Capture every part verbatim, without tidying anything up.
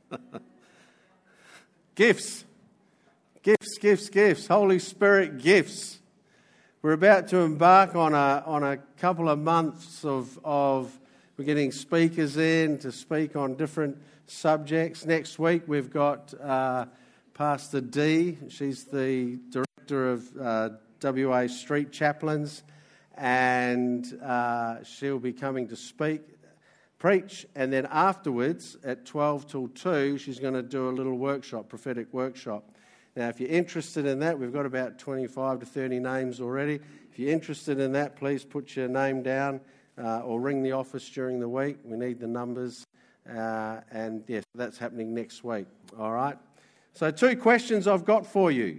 Gifts. Gifts, gifts, gifts. Holy Spirit gifts. We're about to embark on a on a couple of months of, of we're getting speakers in to speak on different subjects. Next week we've got uh, Pastor Dee. She's the director of uh, W A Street Chaplains, and uh, she'll be coming to speak, preach, and then afterwards at twelve till two she's going to do a little workshop, prophetic workshop. Now, if you're interested in that, we've got about twenty-five to thirty names already. If you're interested in that, please put your name down uh, or ring the office during the week. We need the numbers. Uh, and, yes, that's happening next week. All right? So two questions I've got for you.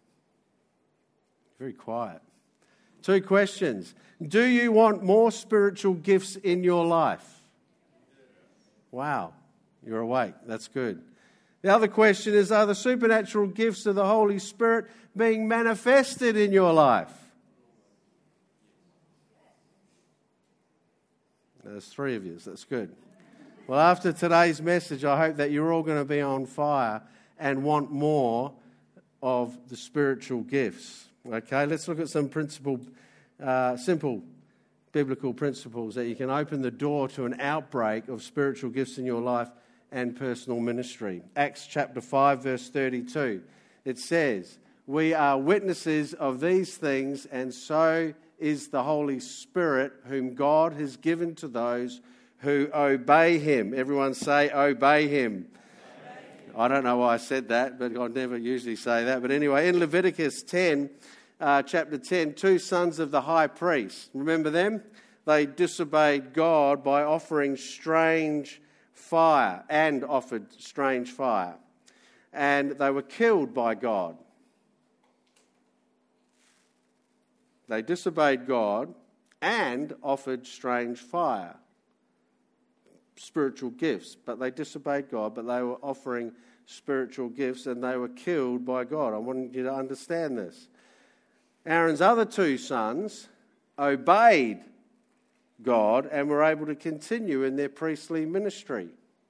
Very quiet. Two questions. Do you want more spiritual gifts in your life? Wow. You're awake. That's good. The other question is, are the supernatural gifts of the Holy Spirit being manifested in your life? There's three of you. That's good. Well, after today's message, I hope that you're all going to be on fire and want more of the spiritual gifts. Okay, let's look at some principle, uh, simple biblical principles that you can open the door to an outbreak of spiritual gifts in your life and personal ministry. Acts chapter five, verse thirty-two. It says, "We are witnesses of these things, and so is the Holy Spirit, whom God has given to those who obey him." Everyone say, obey him. Obey. I don't know why I said that, but I never usually say that. But anyway, in Leviticus ten, uh, chapter ten, two sons of the high priest, remember them? They disobeyed God by offering strange fire and offered strange fire. And they were killed by God. They disobeyed God and offered strange fire. Spiritual gifts, but they disobeyed God, but they were offering spiritual gifts and they were killed by God. I want you to understand this. Aaron's other two sons obeyed God and were able to continue in their priestly ministry.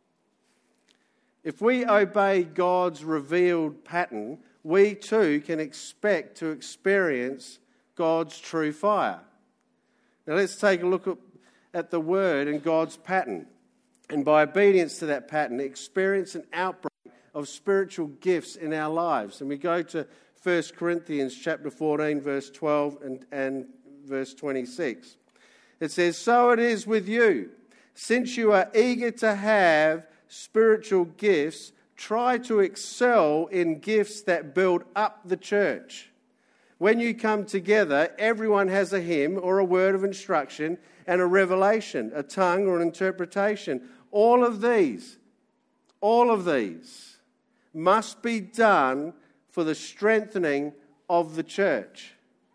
If we obey God's revealed pattern, we too can expect to experience God's true fire. Now let's take a look at, at the word and God's pattern. And by obedience to that pattern, experience an outbreak of spiritual gifts in our lives. And we go to First Corinthians chapter fourteen, verse twelve and, and verse twenty-six. It says, "So it is with you. Since you are eager to have spiritual gifts, try to excel in gifts that build up the church. When you come together, everyone has a hymn or a word of instruction and a revelation, a tongue or an interpretation. All of these, all of these must be done for the strengthening of the church."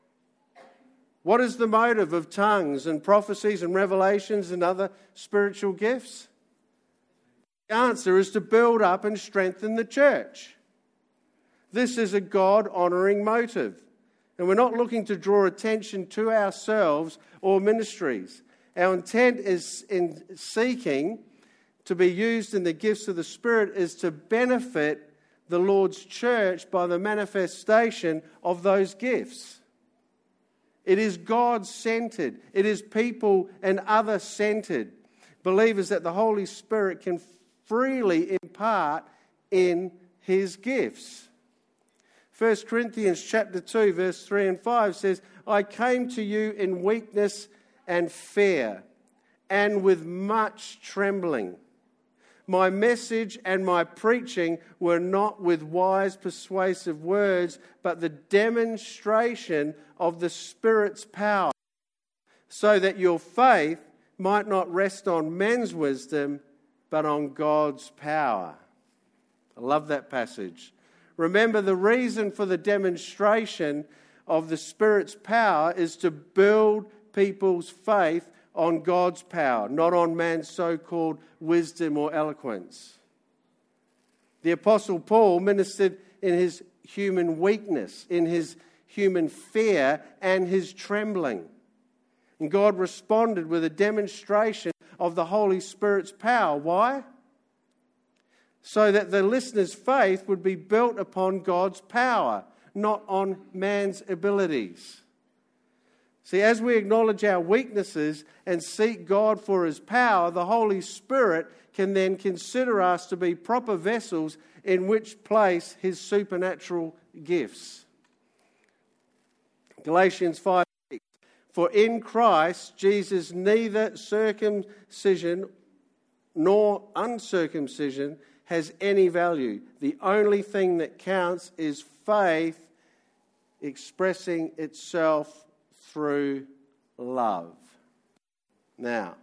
What is the motive of tongues and prophecies and revelations and other spiritual gifts? The answer is to build up and strengthen the church. This is a God-honouring motive. And we're not looking to draw attention to ourselves or ministries. Our intent is in seeking to be used in the gifts of the Spirit is to benefit the Lord's church by the manifestation of those gifts. It is God-centered. It is people and other-centered. Believers that the Holy Spirit can freely impart in his gifts. First Corinthians chapter two, verse three and five says, "I came to you in weakness and fear, and with much trembling. My message and my preaching were not with wise, persuasive words, but the demonstration of the Spirit's power, so that your faith might not rest on men's wisdom, but on God's power." I love that passage. Remember, the reason for the demonstration of the Spirit's power is to build people's faith on God's power, not on man's so-called wisdom or eloquence. The Apostle Paul ministered in his human weakness, in his human fear and his trembling. And God responded with a demonstration of the Holy Spirit's power. Why? so that the listener's faith would be built upon God's power, not on man's abilities. See, as we acknowledge our weaknesses and seek God for his power, the Holy Spirit can then consider us to be proper vessels in which place his supernatural gifts. Galatians five six. For in Christ Jesus neither circumcision nor uncircumcision has any value. The only thing that counts is faith expressing itself through love. Now,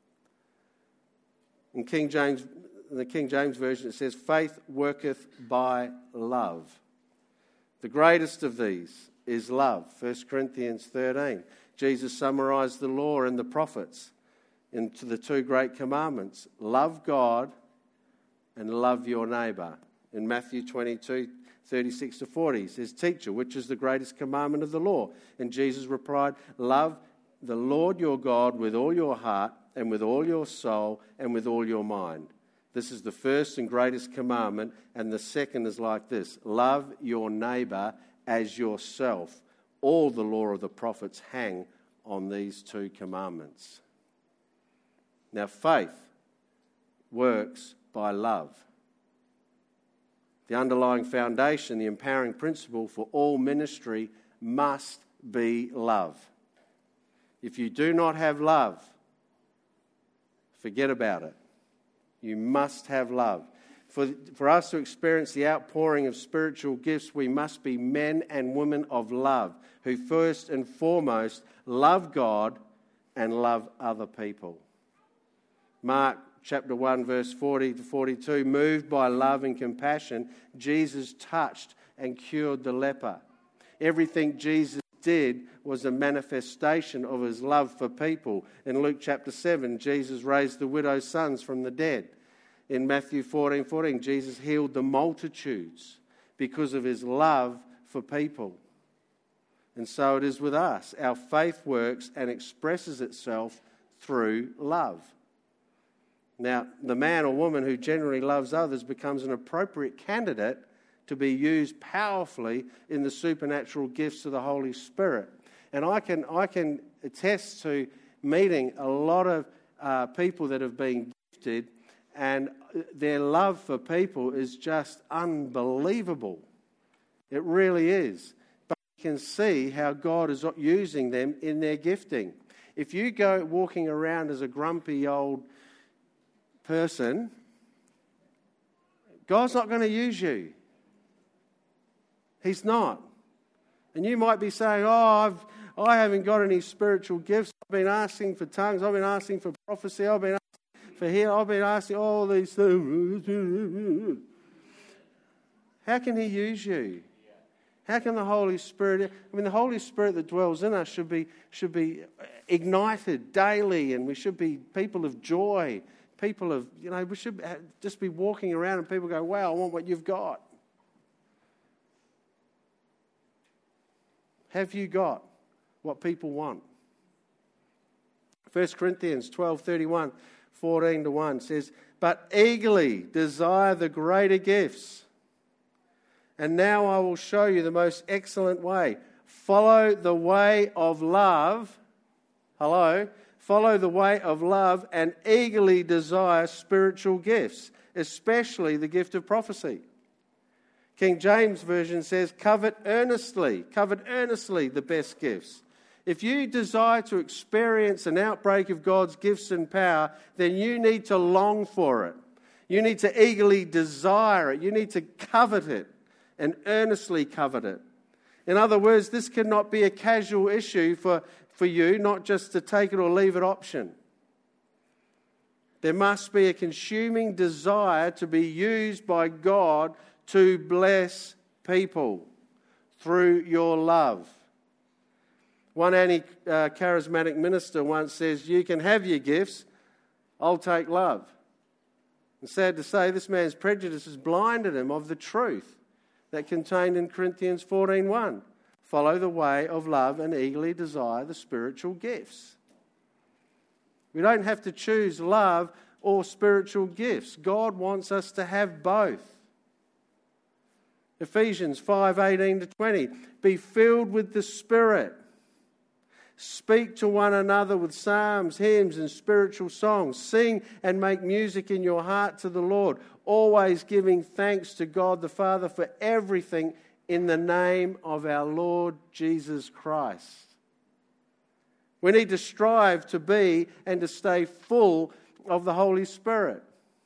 in King James, the King James Version, it says, faith worketh by love. The greatest of these is love. First Corinthians thirteen. Jesus summarised the law and the prophets into the two great commandments. Love God and love your neighbour. In Matthew twenty-two, thirty-six to forty, he says, Teacher, which is the greatest commandment of the law? And Jesus replied, love the Lord your God with all your heart and with all your soul and with all your mind. This is the first and greatest commandment, and the second is like this. Love your neighbour as yourself. All the law of the prophets hang on these two commandments. Now, faith works by love. The underlying foundation, the empowering principle for all ministry must be love. If you do not have love, forget about it. You must have love. For, for us to experience the outpouring of spiritual gifts, we must be men and women of love, who first and foremost love God and love other people. Mark chapter one, verse forty to forty-two, moved by love and compassion, Jesus touched and cured the leper. Everything Jesus did was a manifestation of his love for people. In Luke chapter seven, Jesus raised the widow's sons from the dead. In Matthew fourteen fourteen, Jesus healed the multitudes because of his love for people. And so it is with us. Our faith works and expresses itself through love. Now, the man or woman who generally loves others becomes an appropriate candidate to be used powerfully in the supernatural gifts of the Holy Spirit. And I can I can attest to meeting a lot of uh, people that have been gifted, and their love for people is just unbelievable. It really is. But you can see how God is using them in their gifting. If you go walking around as a grumpy old person, God's not going to use you. He's not. And you might be saying, oh, I've, I haven't got any spiritual gifts. I've been asking for tongues. I've been asking for prophecy. I've been asking for here. I've been asking all these things. How can he use you? How can the Holy Spirit... I mean, the Holy Spirit that dwells in us should be, should be ignited daily, and we should be people of joy. People of, you know, we should just be walking around and people go, wow, I want what you've got. Have you got what people want? First Corinthians twelve thirty-one, fourteen to one says, but eagerly desire the greater gifts. And now I will show you the most excellent way. Follow the way of love. Hello? Follow the way of love and eagerly desire spiritual gifts, especially the gift of prophecy. King James Version says, covet earnestly, covet earnestly the best gifts. If you desire to experience an outbreak of God's gifts and power, then you need to long for it. You need to eagerly desire it. You need to covet it and earnestly covet it. In other words, this cannot be a casual issue for for you, not just to take it or leave it option. There must be a consuming desire to be used by God to bless people through your love. One anti-charismatic minister once says, you can have your gifts, I'll take love. And sad to say, this man's prejudice has blinded him of the truth that contained in Corinthians fourteen one. Follow the way of love and eagerly desire the spiritual gifts. We don't have to choose love or spiritual gifts. God wants us to have both. Ephesians five eighteen to twenty. Be filled with the Spirit. Speak to one another with psalms, hymns, and spiritual songs. Sing and make music in your heart to the Lord, always giving thanks to God the Father for everything in the name of our Lord Jesus Christ. We need to strive to be and to stay full of the Holy Spirit.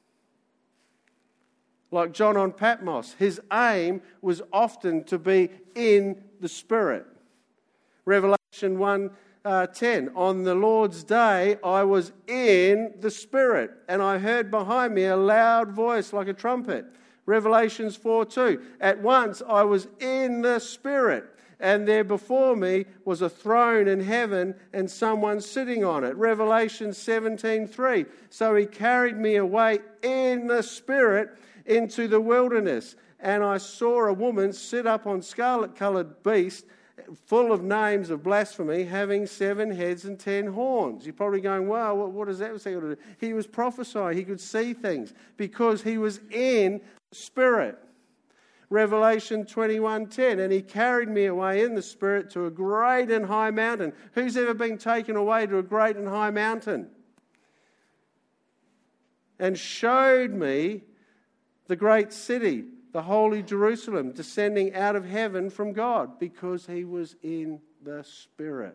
Like John on Patmos, his aim was often to be in the Spirit. Revelation one ten, on the Lord's day I was in the Spirit, and I heard behind me a loud voice like a trumpet. Revelations four two, at once I was in the Spirit, and there before me was a throne in heaven and someone sitting on it. Revelation seventeen three, so he carried me away in the Spirit into the wilderness, and I saw a woman sit up on scarlet-coloured beast, full of names of blasphemy, having seven heads and ten horns. You're probably going, wow, what, what does that say? He was prophesying. He could see things because he was in the Spirit. Revelation twenty-one ten, and he carried me away in the Spirit to a great and high mountain. Who's ever been taken away to a great and high mountain? And showed me the great city, the holy Jerusalem, descending out of heaven from God, because he was in the Spirit.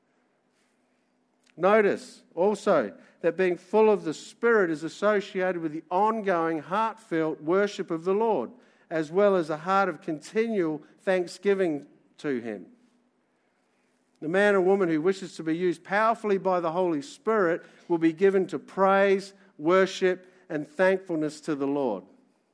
Notice also that being full of the Spirit is associated with the ongoing heartfelt worship of the Lord, as well as a heart of continual thanksgiving to him. The man or woman who wishes to be used powerfully by the Holy Spirit will be given to praise, worship, and thankfulness to the Lord.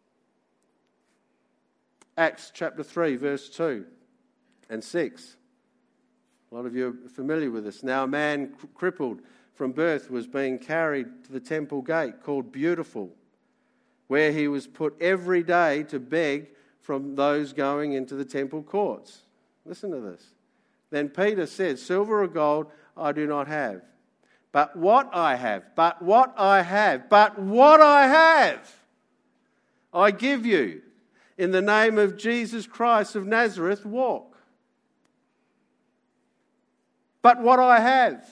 Acts chapter three, verse two and six. A lot of you are familiar with this. Now a man crippled from birth was being carried to the temple gate called Beautiful, where he was put every day to beg from those going into the temple courts. Listen to this. Then Peter said, silver or gold I do not have, but what I have, but what I have, but what I have, I give you. In the name of Jesus Christ of Nazareth, walk. But what I have.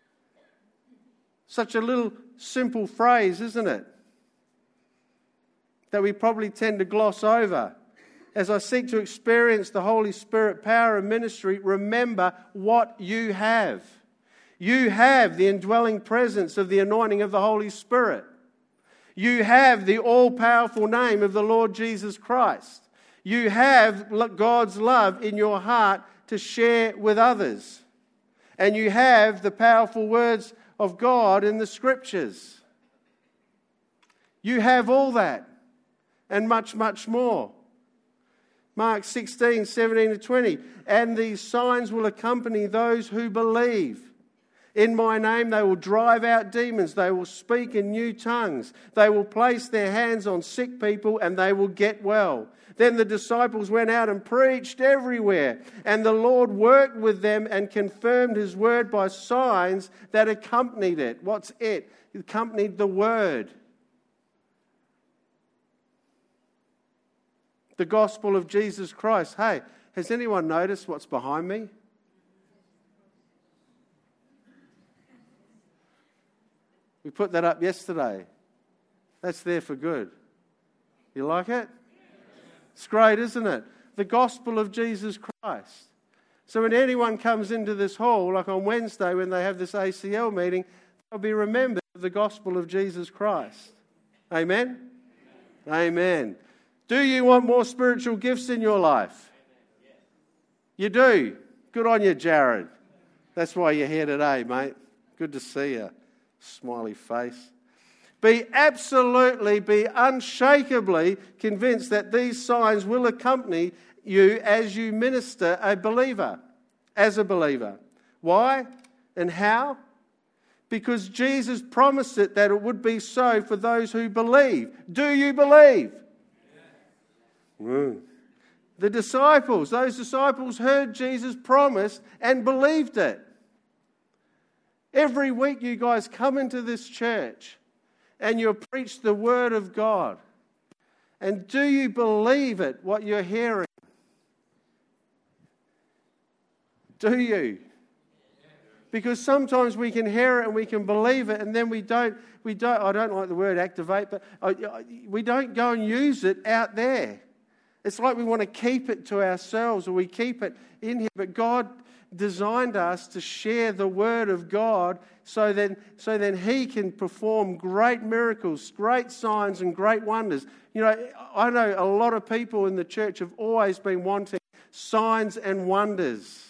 Such a little simple phrase, isn't it? That we probably tend to gloss over. As I seek to experience the Holy Spirit power and ministry, remember what you have. You have the indwelling presence of the anointing of the Holy Spirit. You have the all-powerful name of the Lord Jesus Christ. You have God's love in your heart to share with others. And you have the powerful words of God in the Scriptures. You have all that and much, much more. Mark sixteen, seventeen to twenty. And these signs will accompany those who believe. In my name they will drive out demons. They will speak in new tongues. They will place their hands on sick people and they will get well. Then the disciples went out and preached everywhere. And the Lord worked with them and confirmed his word by signs that accompanied it. What's it? It accompanied the word. The gospel of Jesus Christ. Hey, has anyone noticed what's behind me? We put that up yesterday. That's there for good. You like it? It's great, isn't it? The gospel of Jesus Christ. So when anyone comes into this hall, like on Wednesday when they have this A C L meeting, they'll be remembered of the gospel of Jesus Christ. Amen? Amen. Amen. Do you want more spiritual gifts in your life? You do. Good on you, Jared. That's why you're here today, mate. Good to see you. Smiley face. Be absolutely, be unshakably convinced that these signs will accompany you as you minister a believer, as a believer. Why and how? Because Jesus promised it that it would be so for those who believe. Do you believe? Yes. Mm. The disciples, those disciples heard Jesus' promise and believed it. Every week you guys come into this church and you preach the Word of God. And do you believe it, what you're hearing? Do you? Because sometimes we can hear it and we can believe it, and then we don't, we don't, I don't like the word activate, but we don't go and use it out there. It's like we want to keep it to ourselves, or we keep it in here. But God designed us to share the Word of God so then, so then He can perform great miracles, great signs and great wonders. You know, I know a lot of people in the church have always been wanting signs and wonders.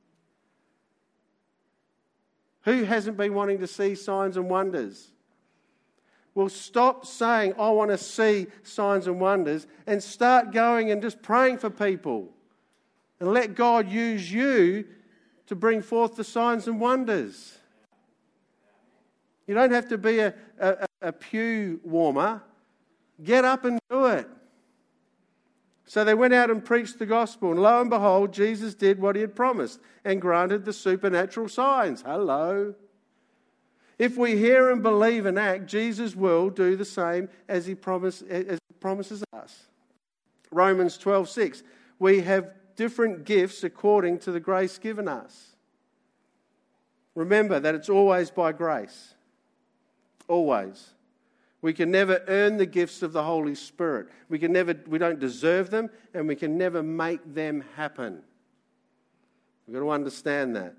Who hasn't been wanting to see signs and wonders? Well, stop saying, I want to see signs and wonders, and start going and just praying for people. And let God use you to bring forth the signs and wonders. You don't have to be a, a, a pew warmer. Get up and do it. So they went out and preached the gospel, and lo and behold, Jesus did what He had promised and granted the supernatural signs. Hello. If we hear and believe and act, Jesus will do the same as He promise, as he promises us. Romans twelve six. We have different gifts according to the grace given us. Remember that it's always by grace. Always. We can never earn the gifts of the Holy Spirit. We can never, we don't deserve them, and we can never make them happen. We've got to understand that.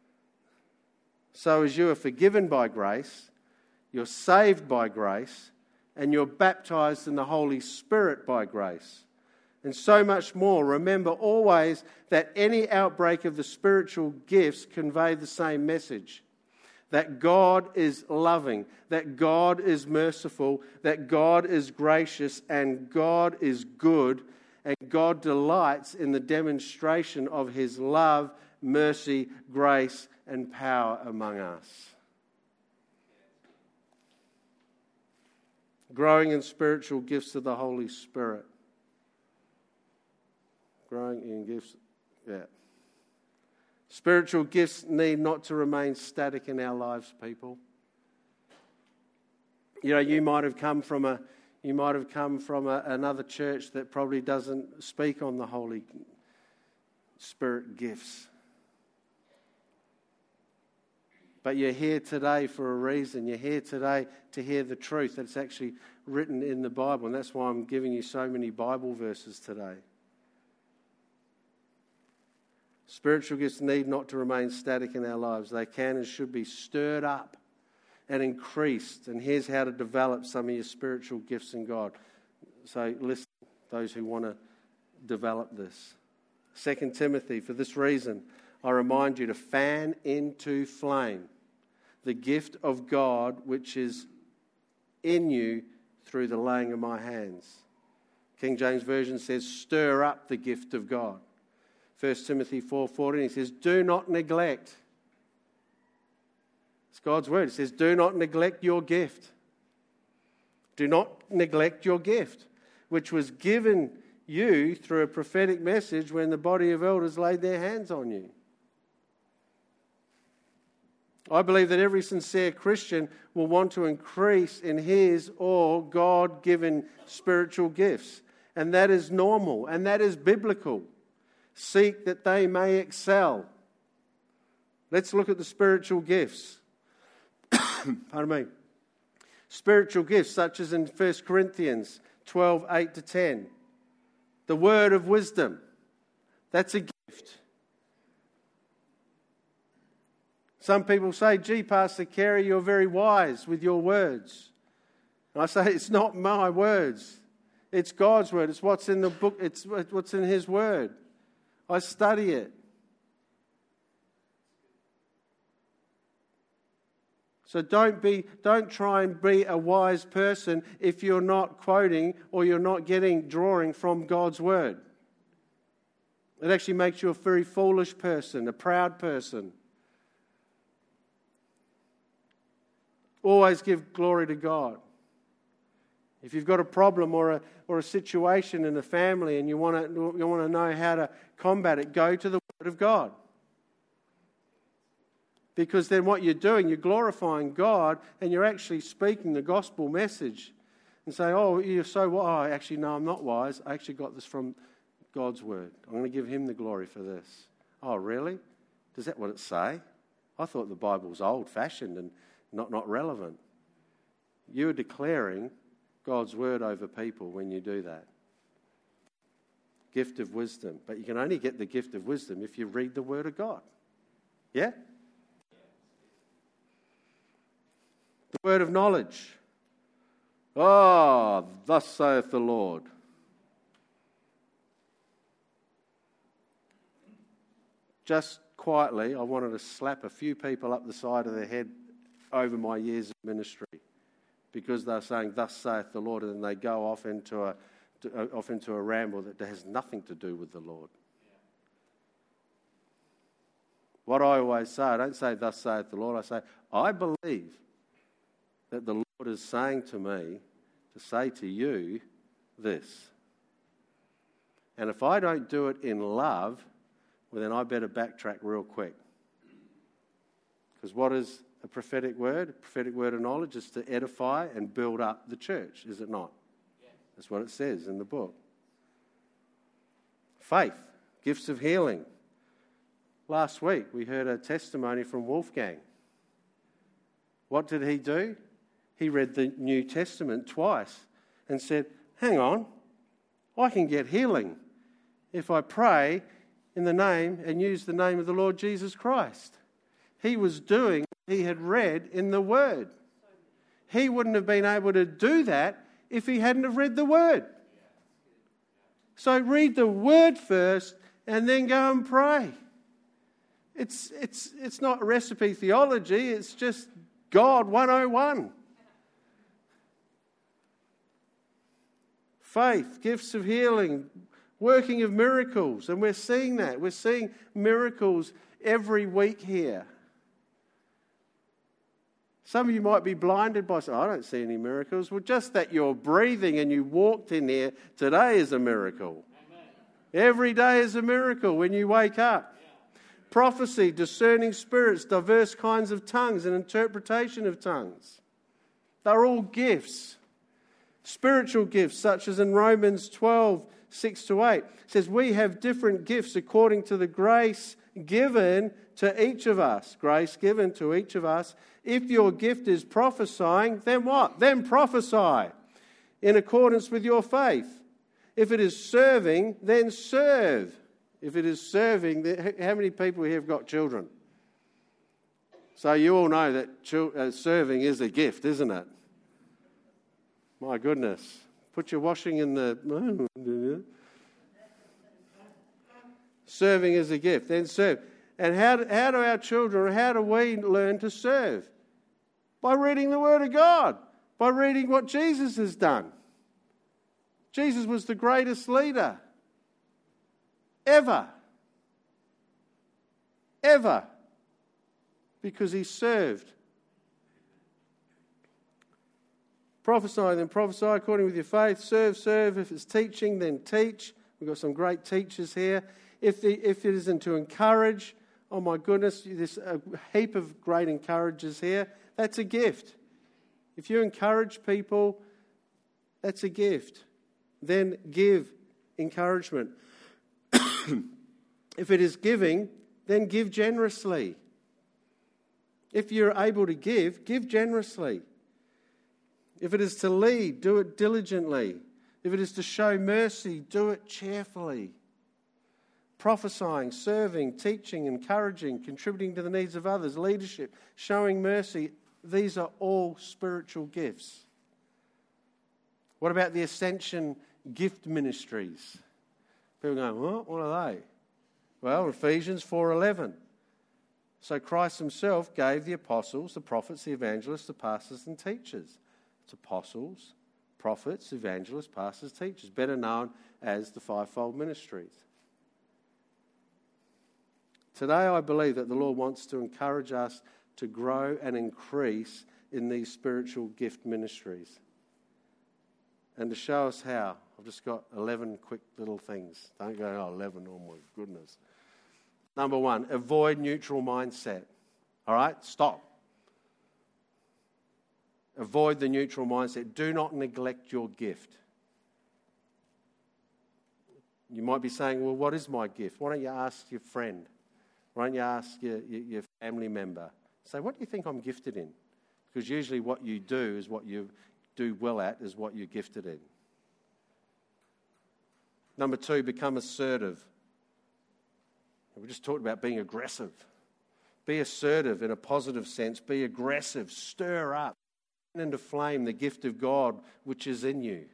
So as you are forgiven by grace, you're saved by grace, and you're baptized in the Holy Spirit by grace. And so much more. Remember always that any outbreak of the spiritual gifts convey the same message. That God is loving, that God is merciful, that God is gracious, and God is good, and God delights in the demonstration of His love, mercy, grace, and power among us. Growing in spiritual gifts of the Holy Spirit. Growing in gifts, yeah. Spiritual gifts need not to remain static in our lives, people. You know, you might have come from a, you might have come from a, another church that probably doesn't speak on the Holy Spirit gifts. But you're here today for a reason. You're here today to hear the truth that's actually written in the Bible. And that's why I'm giving you so many Bible verses today. Spiritual gifts need not to remain static in our lives. They can and should be stirred up and increased. And here's how to develop some of your spiritual gifts in God. So listen, those who want to develop this. Second Timothy, for this reason, I remind you to fan into flame the gift of God which is in you through the laying of my hands. King James Version says, stir up the gift of God. First Timothy four fourteen, he says, do not neglect. It's God's word. It says, do not neglect your gift. Do not neglect your gift, which was given you through a prophetic message when the body of elders laid their hands on you. I believe that every sincere Christian will want to increase in his or God-given spiritual gifts. And that is normal, and that is biblical. Seek that they may excel. Let's look at the spiritual gifts. Pardon me. Spiritual gifts such as in First Corinthians twelve, eight to ten. The word of wisdom. That's a gift. Some people say, gee, Pastor Carey, you're very wise with your words. And I say, it's not my words. It's God's word. It's what's in the book. It's what's in His word. I study it. So don't be, don't try and be a wise person if you're not quoting or you're not getting, drawing from God's word. It actually makes you a very foolish person, a proud person. Always give glory to God. If you've got a problem or a or a situation in a family and you want to you want to know how to combat it, go to the Word of God. Because then what you're doing, you're glorifying God and you're actually speaking the gospel message and say, oh, you're so wise. Oh, actually, no, I'm not wise. I actually got this from God's word. I'm going to give him the glory for this. Oh, really? Is that what it say? I thought the Bible was old-fashioned and not, not relevant. You're declaring God's word over people when you do that. Gift of wisdom. But you can only get the gift of wisdom if you read the word of God. Yeah? The word of knowledge. Ah, oh, thus saith the Lord. Just quietly, I wanted to slap a few people up the side of their head over my years of ministry because they're saying, thus saith the Lord, and then they go off into a, to, off into a ramble that has nothing to do with the Lord. What I always say, I don't say, thus saith the Lord, I say, I believe that the Lord is saying to me to say to you this. And if I don't do it in love, well, then I better backtrack real quick. Because what is a prophetic word? A prophetic word of knowledge is to edify and build up the church, is it not? Yes. That's what it says in the book. Faith, gifts of healing. Last week we heard a testimony from Wolfgang. What did he do? He read the New Testament twice and said, hang on, I can get healing if I pray in the name and use the name of the Lord Jesus Christ. He was doing what he had read in the Word. He wouldn't have been able to do that if he hadn't have read the Word. So read the Word first and then go and pray. It's, it's, it's not recipe theology, it's just God one oh one. Faith, gifts of healing, working of miracles. And we're seeing that. We're seeing miracles every week here. Some of you might be blinded by saying, I don't see any miracles. Well, just that you're breathing and you walked in here today is a miracle. Amen. Every day is a miracle when you wake up. Yeah. Prophecy, discerning spirits, diverse kinds of tongues and interpretation of tongues. They're all gifts. Spiritual gifts, such as in Romans twelve, six to eight, says we have different gifts according to the grace given to each of us. Grace given to each of us. If your gift is prophesying, then what? Then prophesy in accordance with your faith. If it is serving, then serve. If it is serving, how many people here have got children? So you all know that serving is a gift, isn't it? My goodness. Put your washing in the... Serving is a gift. Then serve. And how do, how do our children, how do we learn to serve? By reading the Word of God. By reading what Jesus has done. Jesus was the greatest leader. Ever. Ever. Because he served. Prophesy, then prophesy according with your faith. Serve, serve. If it's teaching, then teach. We've got some great teachers here. If, the, if it isn't to encourage, oh my goodness, there's a heap of great encouragers here. That's a gift. If you encourage people, that's a gift. Then give encouragement. If it is giving, then give generously. If you're able to give, give generously. If it is to lead, do it diligently. If it is to show mercy, do it cheerfully. Prophesying, serving, teaching, encouraging, contributing to the needs of others, leadership, showing mercy, these are all spiritual gifts. What about the Ascension gift ministries? People go, what? What are they? Well, Ephesians four eleven. So Christ himself gave the apostles, the prophets, the evangelists, the pastors and teachers. It's apostles, prophets, evangelists, pastors, teachers, better known as the fivefold ministries. Today I believe that the Lord wants to encourage us to grow and increase in these spiritual gift ministries. And to show us how, I've just got eleven quick little things. Don't go, oh, eleven, oh my goodness. Number one, avoid neutral mindset. All right? Stop. Avoid the neutral mindset. Do not neglect your gift. You might be saying, well, what is my gift? Why don't you ask your friend? Why don't you ask your, your, your family member? Say, what do you think I'm gifted in? Because usually what you do is what you do well at is what you're gifted in. Number two, become assertive. We just talked about being aggressive. Be assertive in a positive sense. Be aggressive. Stir up into flame the gift of God which is in you.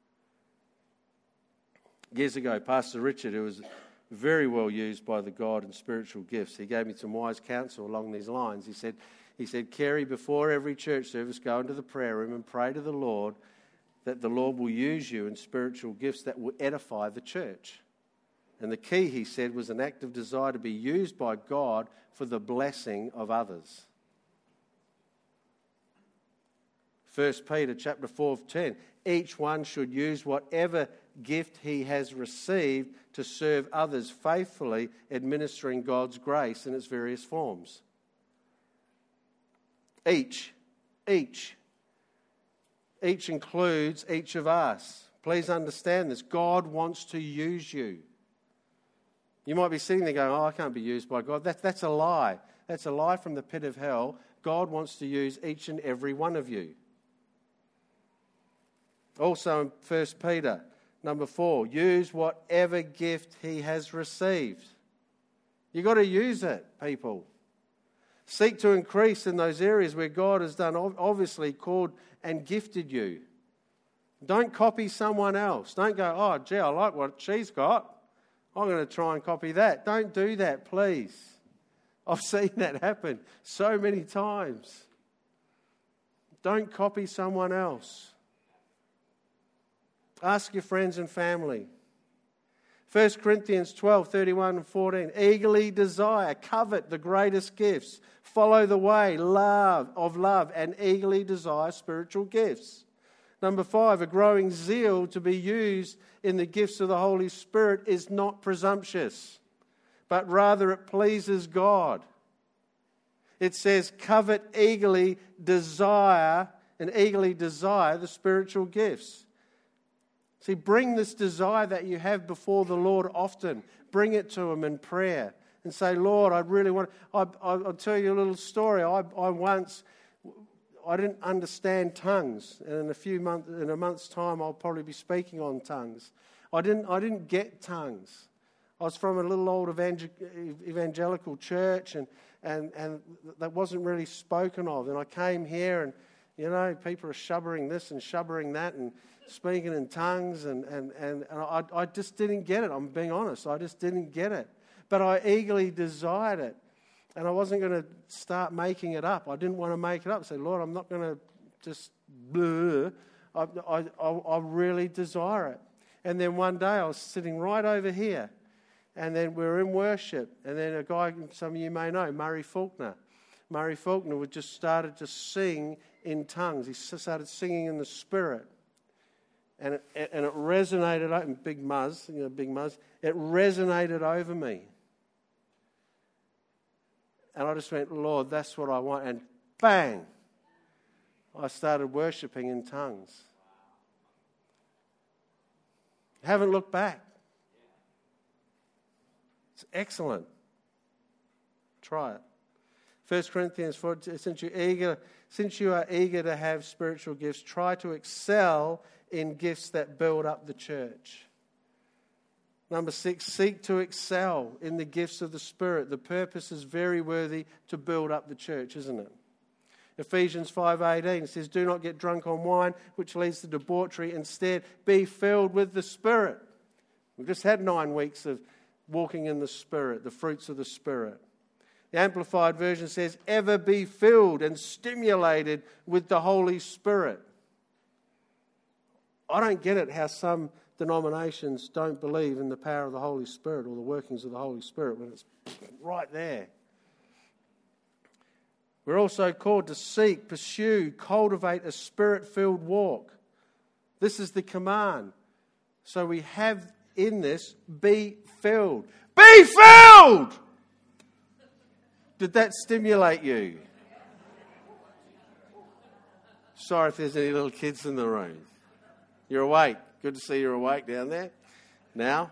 Years ago, Pastor Richard, who was very well used by the God and spiritual gifts, he gave me some wise counsel along these lines. He said, he said, Kerry, before every church service, go into the prayer room and pray to the Lord that the Lord will use you in spiritual gifts that will edify the church. And the key, he said, was an active desire to be used by God for the blessing of others. First Peter chapter four, ten. Each one should use whatever gift he has received to serve others faithfully, administering God's grace in its various forms. Each. Each. Each includes each of us. Please understand this. God wants to use you. You might be sitting there going, oh, I can't be used by God. That, that's a lie. That's a lie from the pit of hell. God wants to use each and every one of you. Also in First Peter, number four, use whatever gift he has received. You've got to use it, people. Seek to increase in those areas where God has done, obviously called and gifted you. Don't copy someone else. Don't go, oh, gee, I like what she's got. I'm going to try and copy that. Don't do that, please. I've seen that happen so many times. Don't copy someone else. Ask your friends and family. First Corinthians twelve, thirty-one and fourteen. Eagerly desire, covet the greatest gifts. Follow the way love of love and eagerly desire spiritual gifts. Number five, a growing zeal to be used in the gifts of the Holy Spirit is not presumptuous, but rather it pleases God. It says, covet eagerly, desire, and eagerly desire the spiritual gifts. See, bring this desire that you have before the Lord often. Bring it to Him in prayer and say, Lord, I really want... I, I, I'll tell you a little story. I, I once... I didn't understand tongues, and in a few months, in a month's time, I'll probably be speaking on tongues. I didn't, I didn't get tongues. I was from a little old evangelical church, and, and, and that wasn't really spoken of. And I came here, and you know, people are shubbering this and shubbering that, and speaking in tongues, and and and, and I, I just didn't get it. I'm being honest. I just didn't get it, but I eagerly desired it. And I wasn't going to start making it up. I didn't want to make it up. I said, Lord, I'm not going to just blah. I, I, I, I really desire it. And then one day I was sitting right over here. And then we were in worship. And then a guy, some of you may know, Murray Faulkner. Murray Faulkner would just started to sing in tongues. He started singing in the Spirit. And it, and it resonated, in Big Muzz, you know, Big Muzz, it resonated over me. And I just went, Lord, that's what I want. And bang, I started worshipping in tongues. Haven't looked back. It's excellent. Try it. First Corinthians four, since you're eager, since you are eager to have spiritual gifts, try to excel in gifts that build up the church. Number six, seek to excel in the gifts of the Spirit. The purpose is very worthy to build up the church, isn't it? Ephesians five eighteen says, do not get drunk on wine, which leads to debauchery. Instead, be filled with the Spirit. We've just had nine weeks of walking in the Spirit, the fruits of the Spirit. The Amplified Version says, ever be filled and stimulated with the Holy Spirit. I don't get it how some denominations don't believe in the power of the Holy Spirit or the workings of the Holy Spirit when it's right there. We're also called to seek, pursue, cultivate a Spirit-filled walk. This is the command. So we have in this, be filled. Be filled! Did that stimulate you? Sorry if there's any little kids in the room. You're awake. Good to see you're awake down there. Now,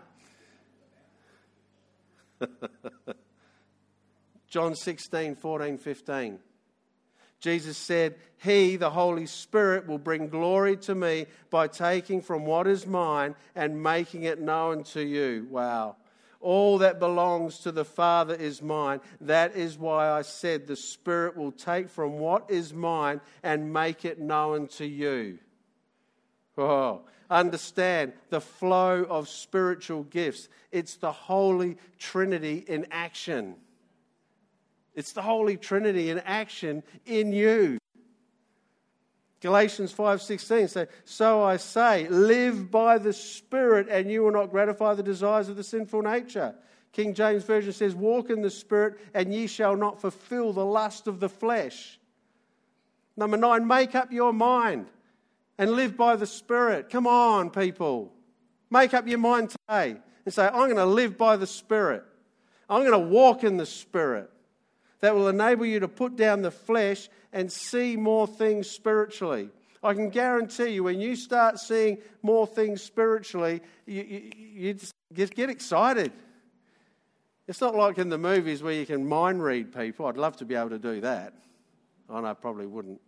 John sixteen, fourteen, fifteen. Jesus said, He, the Holy Spirit, will bring glory to me by taking from what is mine and making it known to you. Wow. All that belongs to the Father is mine. That is why I said the Spirit will take from what is mine and make it known to you. Oh, understand the flow of spiritual gifts. It's the Holy Trinity in action. It's the Holy Trinity in action in you. Galatians five sixteen says, So I say, live by the Spirit and you will not gratify the desires of the sinful nature. King James Version says, walk in the Spirit and ye shall not fulfill the lust of the flesh. Number nine, make up your mind and live by the Spirit. Come on, people. Make up your mind today and say, I'm going to live by the Spirit. I'm going to walk in the Spirit. That will enable you to put down the flesh and see more things spiritually. I can guarantee you, when you start seeing more things spiritually, you, you, you just get, get excited. It's not like in the movies where you can mind read people. I'd love to be able to do that. I know I probably wouldn't.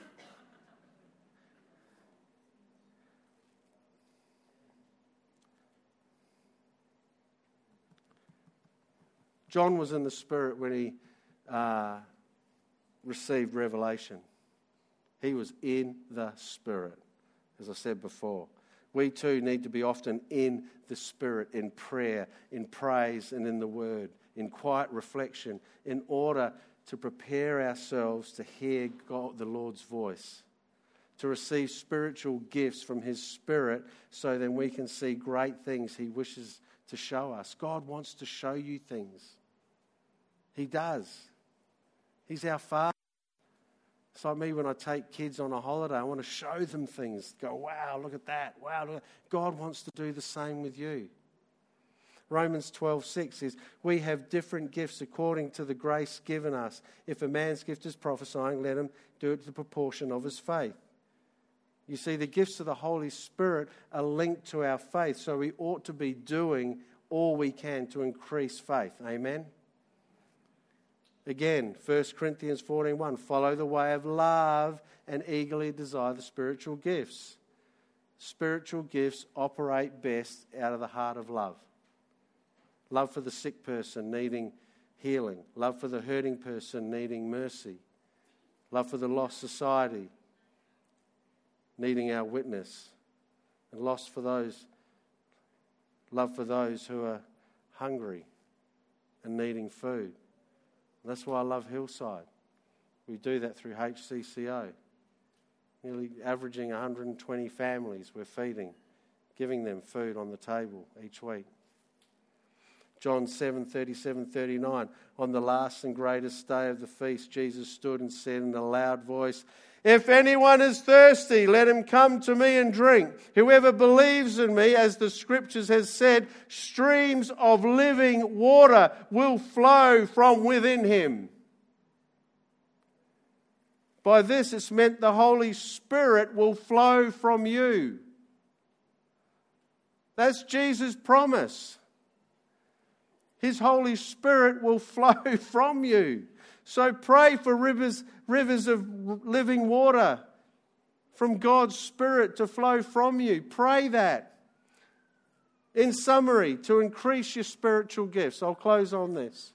John was in the Spirit when he Uh, received revelation. He was in the Spirit, as I said before. We too need to be often in the Spirit, in prayer, in praise and in the Word, in quiet reflection, in order to prepare ourselves to hear God, the Lord's voice, to receive spiritual gifts from His Spirit, so then we can see great things He wishes to show us. God wants to show you things. He does. He's our Father. It's like me when I take kids on a holiday. I want to show them things. Go, wow, look at that. Wow, look at that. God wants to do the same with you. Romans twelve six says, we have different gifts according to the grace given us. If a man's gift is prophesying, let him do it to the proportion of his faith. You see, the gifts of the Holy Spirit are linked to our faith, so we ought to be doing all we can to increase faith. Amen? Again, First Corinthians fourteen one, follow the way of love and eagerly desire the spiritual gifts. Spiritual gifts operate best out of the heart of love. Love for the sick person needing healing. Love for the hurting person needing mercy. Love for the lost society needing our witness. And lost for those, love for those who are hungry and needing food. That's why I love Hillside. We do that through H C C O. Nearly averaging one hundred twenty families we're feeding, giving them food on the table each week. John seven thirty-seven thirty-nine. On the last and greatest day of the feast, Jesus stood and said in a loud voice, if anyone is thirsty, let him come to me and drink. Whoever believes in me, as the Scriptures has said, streams of living water will flow from within him. By this, it's meant the Holy Spirit will flow from you. That's Jesus' promise. His Holy Spirit will flow from you. So pray for rivers, rivers of living water from God's Spirit to flow from you. Pray that. In summary, to increase your spiritual gifts. I'll close on this.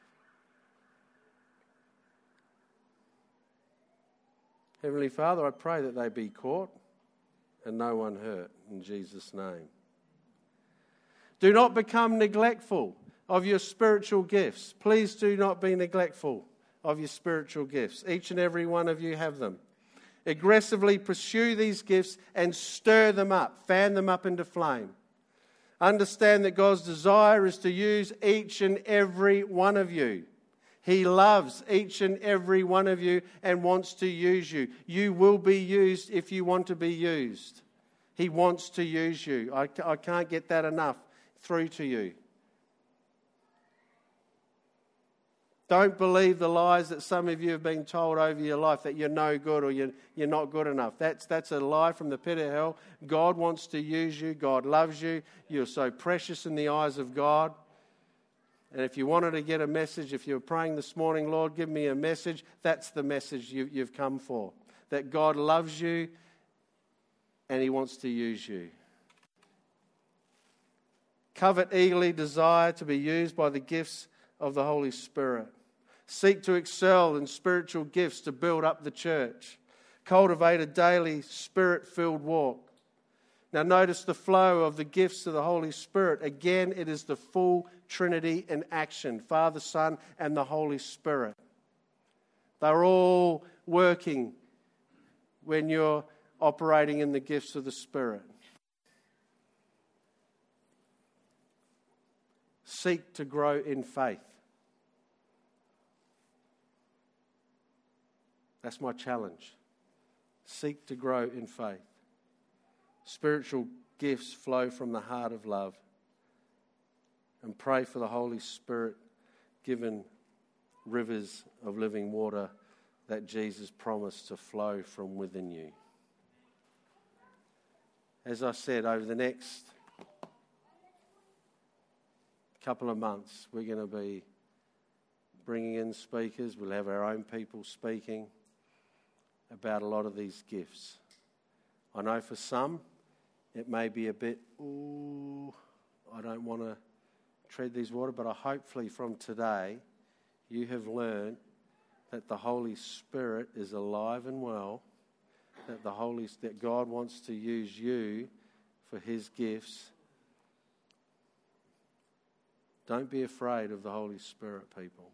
Heavenly Father, I pray that they be caught and no one hurt, in Jesus' name. Do not become neglectful of your spiritual gifts. Please do not be neglectful of your spiritual gifts. Each and every one of you have them. Aggressively pursue these gifts and stir them up, fan them up into flame. Understand that God's desire is to use each and every one of you. He loves each and every one of you and wants to use you. You will be used if you want to be used. He wants to use you. I, I can't get that enough through to you. Don't believe the lies that some of you have been told over your life, that you're no good or you're, you're not good enough. That's, that's a lie from the pit of hell. God wants to use you. God loves you. You're so precious in the eyes of God. And if you wanted to get a message, if you were praying this morning, Lord, give me a message, that's the message you, you've come for. That God loves you and he wants to use you. Covet eagerly, desire to be used by the gifts of the Holy Spirit. Seek to excel in spiritual gifts to build up the church. Cultivate a daily Spirit-filled walk. Now notice the flow of the gifts of the Holy Spirit. Again, it is the full Trinity in action. Father, Son, and the Holy Spirit. They're all working when you're operating in the gifts of the Spirit. Seek to grow in faith. That's my challenge. Seek to grow in faith. Spiritual gifts flow from the heart of love. And pray for the Holy Spirit given rivers of living water that Jesus promised to flow from within you. As I said, over the next couple of months, we're going to be bringing in speakers. We'll have our own people speaking about a lot of these gifts. I know for some, it may be a bit, ooh, I don't want to tread these water, but I hopefully from today, you have learned that the Holy Spirit is alive and well, that the Holy, that God wants to use you for his gifts. Don't be afraid of the Holy Spirit, people.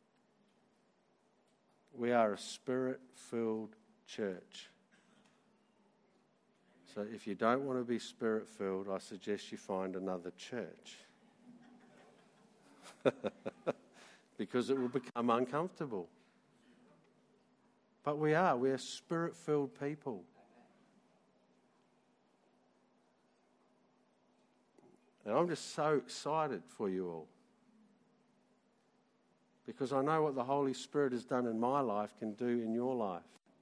We are a Spirit-filled church. So if you don't want to be Spirit-filled, I suggest you find another church. Because it will become uncomfortable. But we are. We are Spirit-filled people. And I'm just so excited for you all. Because I know what the Holy Spirit has done in my life can do in your life.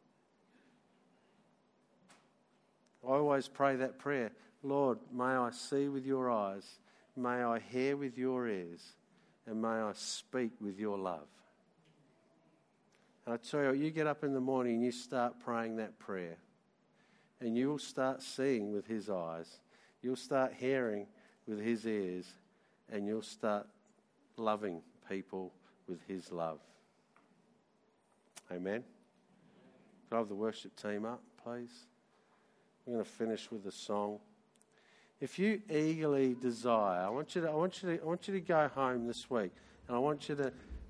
I always pray that prayer, Lord, may I see with your eyes, may I hear with your ears, and may I speak with your love. And I tell you, you get up in the morning and you start praying that prayer, and you will start seeing with his eyes, you'll start hearing with his ears, and you'll start loving people with his love. Amen. Can I have the worship team up, please? I'm going to finish with a song. If you eagerly desire, I want you to, I want you to, I want you to go home this week, and I want you to.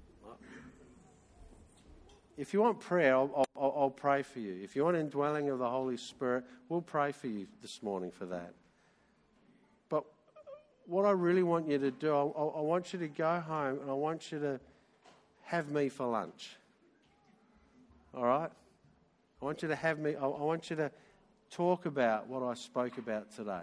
If you want prayer, I'll, I'll, I'll pray for you. If you want indwelling of the Holy Spirit, we'll pray for you this morning for that. But what I really want you to do, I, I want you to go home, and I want you to have me for lunch. All right? I want you to have me. I, I want you to talk about what I spoke about today.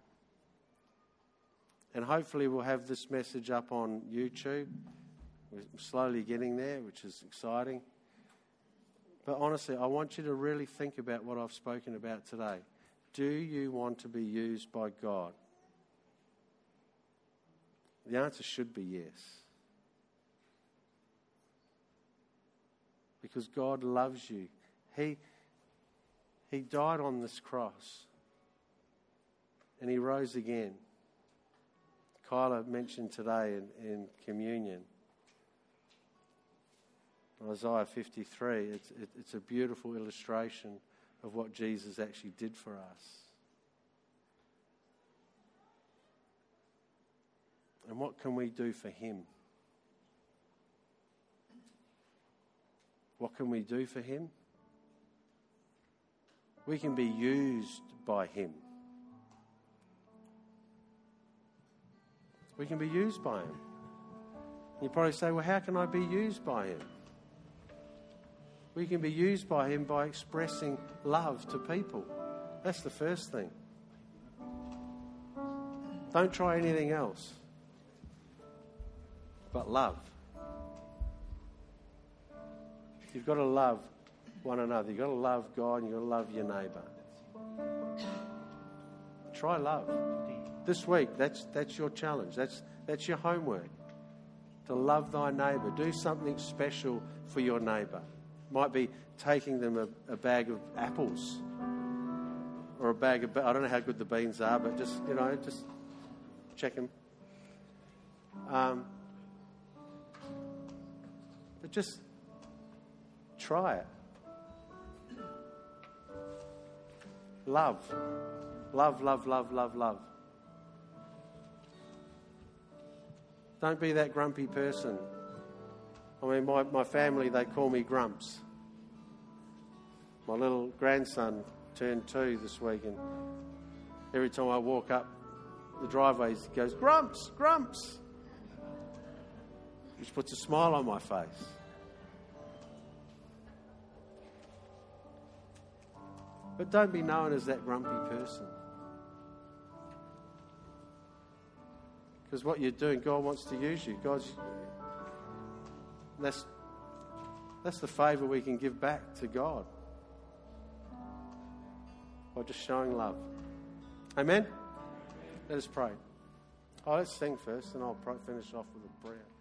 And hopefully we'll have this message up on YouTube. We're slowly getting there, which is exciting. But honestly, I want you to really think about what I've spoken about today. Do you want to be used by God? The answer should be yes. Because God loves you. He, he died on this cross. And he rose again. Kyla mentioned today in, in communion. Isaiah fifty-three, it's, it, it's a beautiful illustration of what Jesus actually did for us. And what can we do for him? What can we do for him? We can be used by him. We can be used by him. You probably say, well, how can I be used by him? We can be used by him by expressing love to people. That's the first thing. Don't try anything else. But love. You've got to love one another. You've got to love God and you've got to love your neighbour. Try love. This week, that's that's your challenge. That's that's your homework. To love thy neighbour. Do something special for your neighbour. Might be taking them a, a bag of apples. Or a bag of, I don't know how good the beans are, but just, you know, just check them. Um, but just try it. Love. Love, love, love, love, love. Don't be that grumpy person. I mean, my, my family, they call me Grumps. My little grandson turned two this week, and every time I walk up the driveway, he goes, Grumps, Grumps, which puts a smile on my face. But don't be known as that grumpy person. Because what you're doing, God wants to use you. God's, that's, that's the favour we can give back to God. By just showing love. Amen? Let us pray. Oh, let's sing first, and I'll finish off with a prayer.